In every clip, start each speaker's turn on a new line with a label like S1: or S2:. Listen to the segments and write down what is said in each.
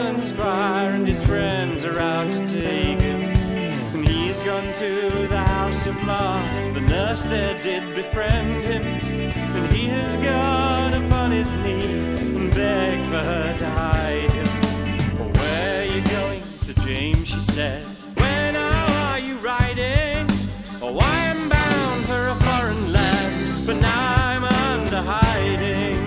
S1: gallant squire, and his friends are out to take him. And he's gone to the house of Ma, the nurse there did befriend him. And he has gone upon his knee and begged for her to hide him. Where are you going, Sir James, she said. When are you riding? Oh, I am bound for a foreign land, but now I'm under hiding.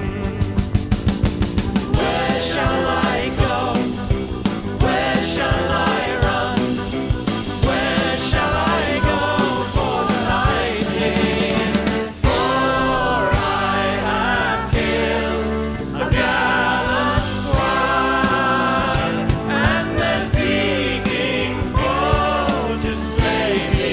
S1: Where shall I go? Where shall I run? Where shall I go for to hide him? For I have killed a gallant squire, and they're seeking for to slay me.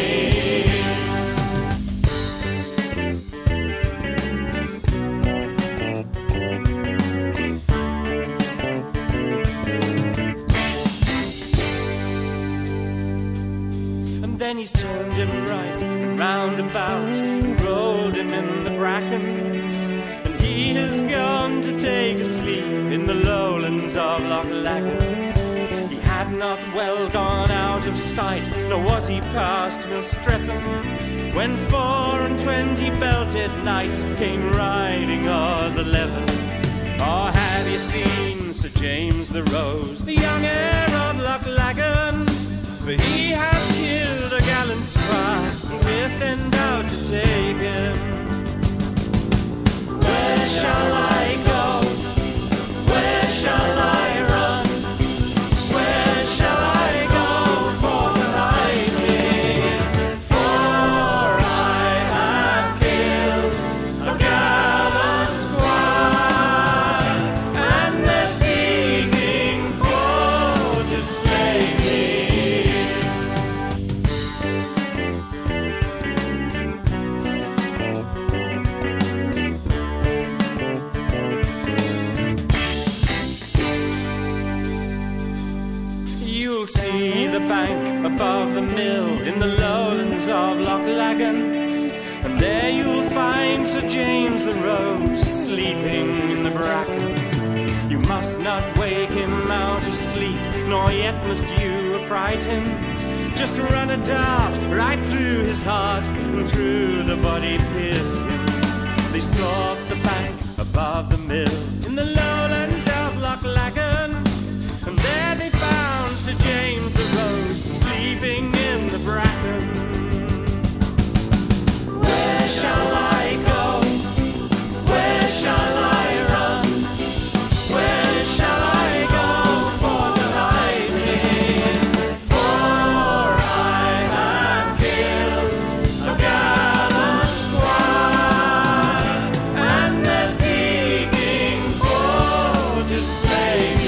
S1: And then he's turned him right and round about and rolled him in the bracken. And he has gone to take a sleep in the lowlands of Loch Laggan. He had not well gone out of sight, nor was he past Milstrethen, when 24 belted knights came riding o'er the Leven. Or have you seen Sir James the Rose, the young heir of Loch Laggan? For he has killed a gallant squire, and we're sent out to take him. Where shall I go? Where shall I run? Where shall I go for to hide him? For I have killed a gallant squire, and they're seeking for to slay me. You'll see the bank above the mill in the lowlands of Loch Laggan, and there you'll find Sir James the Rose sleeping in the bracken. You must not wake him out of sleep, nor yet must you affright him. Just run a dart right through his heart, and through the body pierce him. They sought the bank above the mill in the lowlands of Loch Laggan, and there they found Sir James the Rose sleeping in the bracken. Where shall I go? Where shall I run? Where shall I go for to hide him? For I have killed a gallant squire, and they're seeking for to slay me.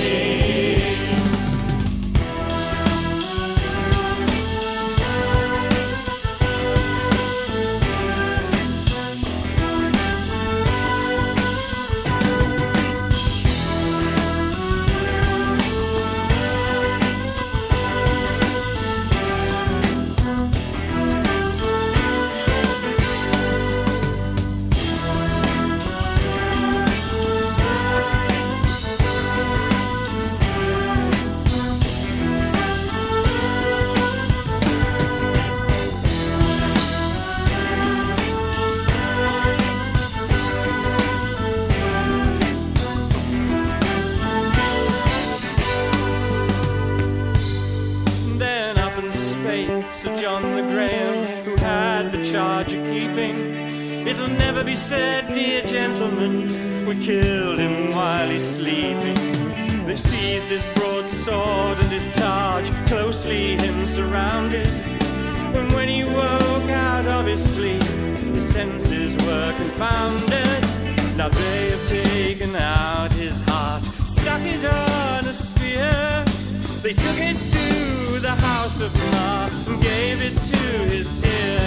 S1: Then up and spake Sir John the Graham, who had the charge of keeping. It'll never be said, dear gentlemen, we killed him while he's sleeping. They seized his broadsword and his targe, closely him surrounded. And when he woke out of his sleep, his senses were confounded. Now they have taken out his heart, stuck it on a spear. They took it to the house of Ma and gave it to his dear.